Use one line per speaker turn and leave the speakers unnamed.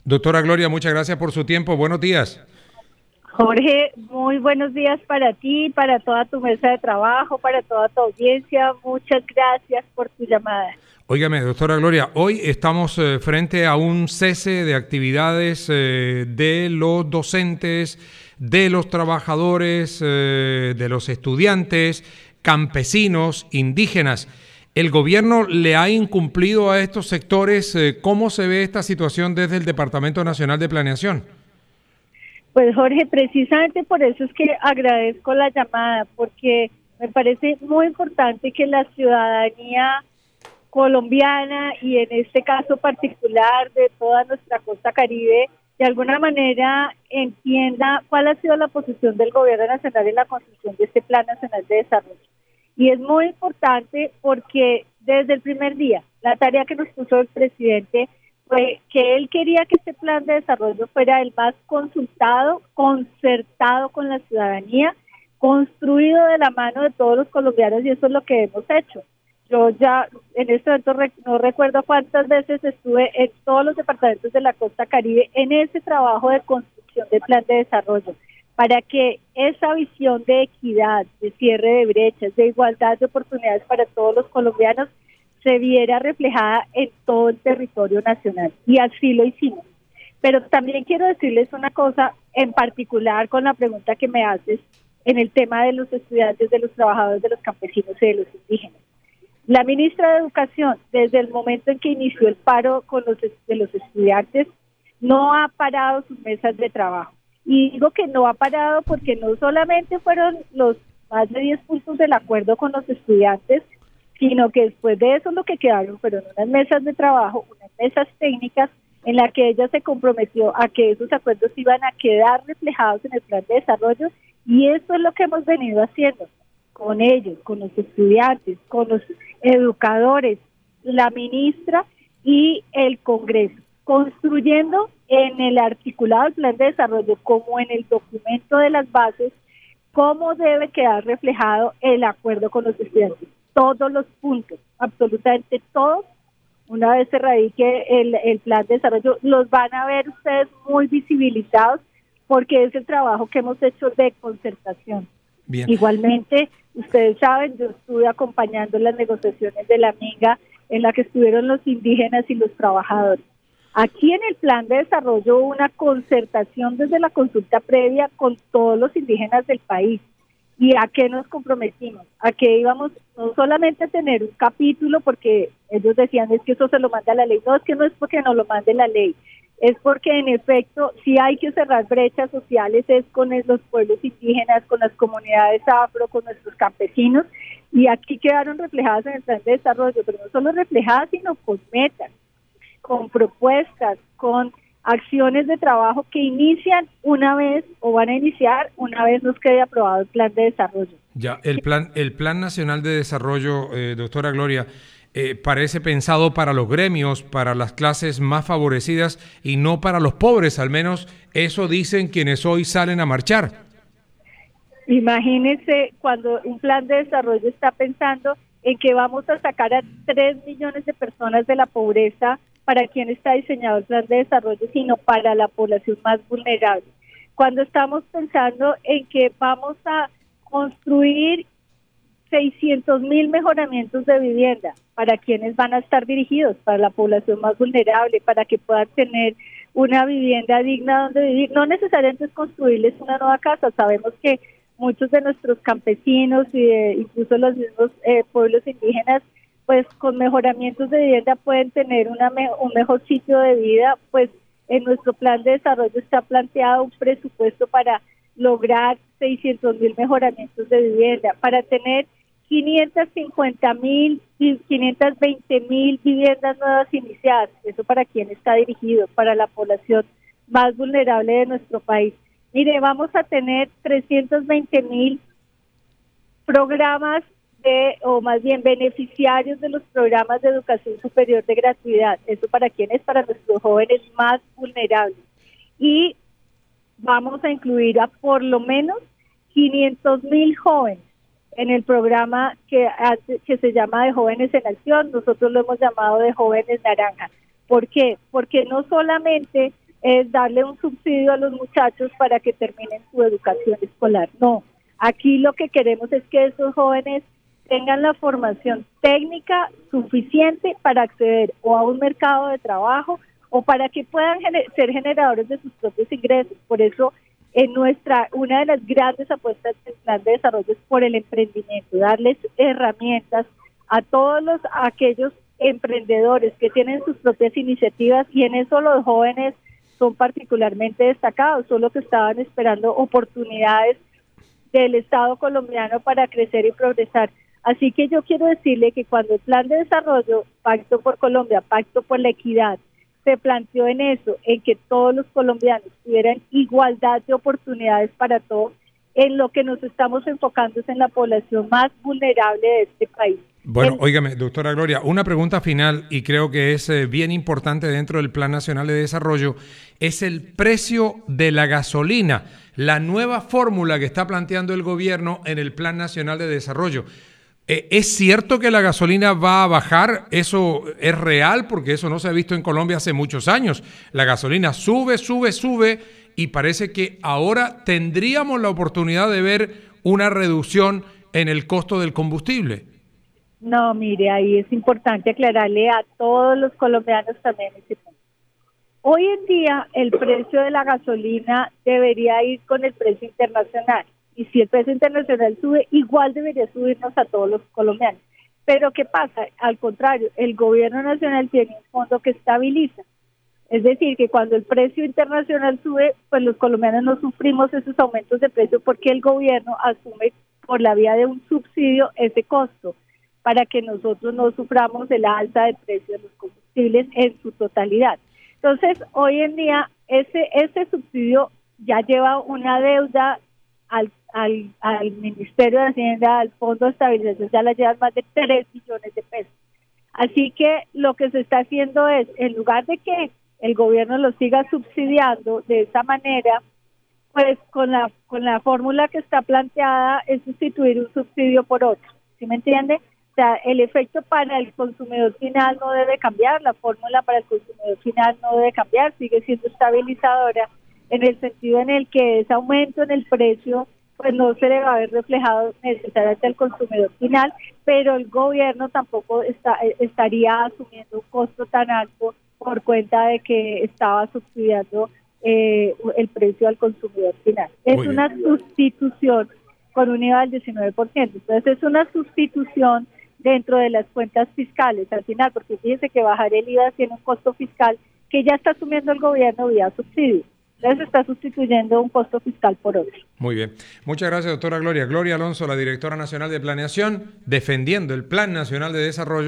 Doctora Gloria, muchas gracias por su tiempo. Buenos días.
Jorge, muy buenos días para ti, para toda tu mesa de trabajo, para toda tu audiencia. Muchas gracias por tu llamada.
Óigame, doctora Gloria, hoy estamos frente a un cese de actividades de los docentes, de los trabajadores, de los estudiantes, campesinos, indígenas. ¿El gobierno le ha incumplido a estos sectores? ¿Cómo se ve esta situación desde el Departamento Nacional de Planeación?
Pues Jorge, precisamente por eso es que agradezco la llamada, porque me parece muy importante que la ciudadanía colombiana y en este caso particular de toda nuestra costa Caribe, de alguna manera entienda cuál ha sido la posición del gobierno nacional en la construcción de este Plan Nacional de Desarrollo. Y es muy importante porque desde el primer día, la tarea que nos puso el presidente fue que él quería que este plan de desarrollo fuera el más consultado, concertado con la ciudadanía, construido de la mano de todos los colombianos, y eso es lo que hemos hecho. Yo ya en este momento no recuerdo cuántas veces estuve en todos los departamentos de la costa Caribe en ese trabajo de construcción del plan de desarrollo, para que esa visión de equidad, de cierre de brechas, de igualdad de oportunidades para todos los colombianos se viera reflejada en todo el territorio nacional. Y así lo hicimos. Pero también quiero decirles una cosa en particular con la pregunta que me haces en el tema de los estudiantes, de los trabajadores, de los campesinos y de los indígenas. La ministra de Educación, desde el momento en que inició el paro de los estudiantes, no ha parado sus mesas de trabajo. Y digo que no ha parado porque no solamente fueron los más de 10 puntos del acuerdo con los estudiantes, sino que después de eso lo que quedaron fueron unas mesas de trabajo, unas mesas técnicas en las que ella se comprometió a que esos acuerdos iban a quedar reflejados en el plan de desarrollo, y eso es lo que hemos venido haciendo con ellos, con los estudiantes, con los educadores, la ministra y el Congreso, construyendo en el articulado del plan de desarrollo como en el documento de las bases cómo debe quedar reflejado el acuerdo con los estudiantes. Todos los puntos, absolutamente todos, una vez se radique el plan de desarrollo, los van a ver ustedes muy visibilizados porque es el trabajo que hemos hecho de concertación.
Bien.
Igualmente, ustedes saben, yo estuve acompañando las negociaciones de la MINGA en la que estuvieron los indígenas y los trabajadores. Aquí en el plan de desarrollo hubo una concertación desde la consulta previa con todos los indígenas del país. ¿Y a qué nos comprometimos? A que íbamos no solamente a tener un capítulo, porque ellos decían es que eso se lo manda la ley. No, es que no es porque no lo mande la ley, es porque en efecto si hay que cerrar brechas sociales es con los pueblos indígenas, con las comunidades afro, con nuestros campesinos, y aquí quedaron reflejadas en el plan de desarrollo, pero no solo reflejadas, sino con metas, con propuestas, con acciones de trabajo que inician una vez o van a iniciar una vez nos quede aprobado el plan de desarrollo.
Ya, el plan nacional de desarrollo, doctora Gloria, parece pensado para los gremios, para las clases más favorecidas y no para los pobres, al menos eso dicen quienes hoy salen a marchar.
Imagínense cuando un plan de desarrollo está pensando en que vamos a sacar a 3 millones de personas de la pobreza. ¿Para quién está diseñado el plan de desarrollo? Sino para la población más vulnerable. Cuando estamos pensando en que vamos a construir 600,000 mejoramientos de vivienda, ¿para quiénes van a estar dirigidos? Para la población más vulnerable, para que puedan tener una vivienda digna donde vivir. No necesariamente es construirles una nueva casa. Sabemos que muchos de nuestros campesinos y incluso los mismos pueblos indígenas, pues con mejoramientos de vivienda pueden tener un mejor sitio de vida. Pues en nuestro plan de desarrollo está planteado un presupuesto para lograr 600,000 mejoramientos de vivienda, para tener 550,000 y 520,000 viviendas nuevas iniciadas. ¿Eso para quién está dirigido? Para la población más vulnerable de nuestro país. Mire, vamos a tener 320,000 programas o más bien beneficiarios de los programas de educación superior de gratuidad. ¿Eso para quién es? Para nuestros jóvenes más vulnerables. Y vamos a incluir a por lo menos 500,000 jóvenes en el programa que se llama de Jóvenes en Acción. Nosotros lo hemos llamado de Jóvenes Naranja. ¿Por qué? Porque no solamente es darle un subsidio a los muchachos para que terminen su educación escolar. No, aquí lo que queremos es que esos jóvenes tengan la formación técnica suficiente para acceder o a un mercado de trabajo o para que puedan ser generadores de sus propios ingresos. Por eso, una de las grandes apuestas del plan de desarrollo es por el emprendimiento, darles herramientas a aquellos emprendedores que tienen sus propias iniciativas, y en eso los jóvenes son particularmente destacados, solo que estaban esperando oportunidades del Estado colombiano para crecer y progresar. Así que yo quiero decirle que cuando el Plan de Desarrollo, Pacto por Colombia, Pacto por la Equidad, se planteó en eso, en que todos los colombianos tuvieran igualdad de oportunidades para todos, en lo que nos estamos enfocando es en la población más vulnerable de este país.
Bueno, óigame, doctora Gloria, una pregunta final, y creo que es bien importante dentro del Plan Nacional de Desarrollo, es el precio de la gasolina, la nueva fórmula que está planteando el gobierno en el Plan Nacional de Desarrollo. ¿Es cierto que la gasolina va a bajar? ¿Eso es real? Porque eso no se ha visto en Colombia hace muchos años. La gasolina sube, y parece que ahora tendríamos la oportunidad de ver una reducción en el costo del combustible.
No, mire, ahí es importante aclararle a todos los colombianos también ese punto. Hoy en día el precio de la gasolina debería ir con el precio internacional. Y si el precio internacional sube, igual debería subirnos a todos los colombianos. Pero ¿qué pasa? Al contrario, el gobierno nacional tiene un fondo que estabiliza. Es decir, que cuando el precio internacional sube, pues los colombianos no sufrimos esos aumentos de precio porque el gobierno asume por la vía de un subsidio ese costo, para que nosotros no suframos de la alza de precios de los combustibles en su totalidad. Entonces, hoy en día, ese subsidio ya lleva una deuda al Ministerio de Hacienda, al Fondo de Estabilización, ya la llevan más de 3 billones de pesos. Así que lo que se está haciendo es, en lugar de que el gobierno lo siga subsidiando de esa manera, pues con la fórmula que está planteada es sustituir un subsidio por otro. ¿Sí me entiende? O sea, el efecto para el consumidor final no debe cambiar, la fórmula para el consumidor final no debe cambiar, sigue siendo estabilizadora, en el sentido en el que ese aumento en el precio pues no se le va a ver reflejado necesariamente al consumidor final, pero el gobierno tampoco estaría asumiendo un costo tan alto por cuenta de que estaba subsidiando el precio al consumidor final. Es una sustitución con un IVA del 19%, entonces es una sustitución dentro de las cuentas fiscales al final, porque fíjese que bajar el IVA tiene un costo fiscal que ya está asumiendo el gobierno vía subsidio. Entonces está sustituyendo un costo fiscal por otro.
Muy bien. Muchas gracias, doctora Gloria. Gloria Alonso, la directora nacional de Planeación, defendiendo el Plan Nacional de Desarrollo.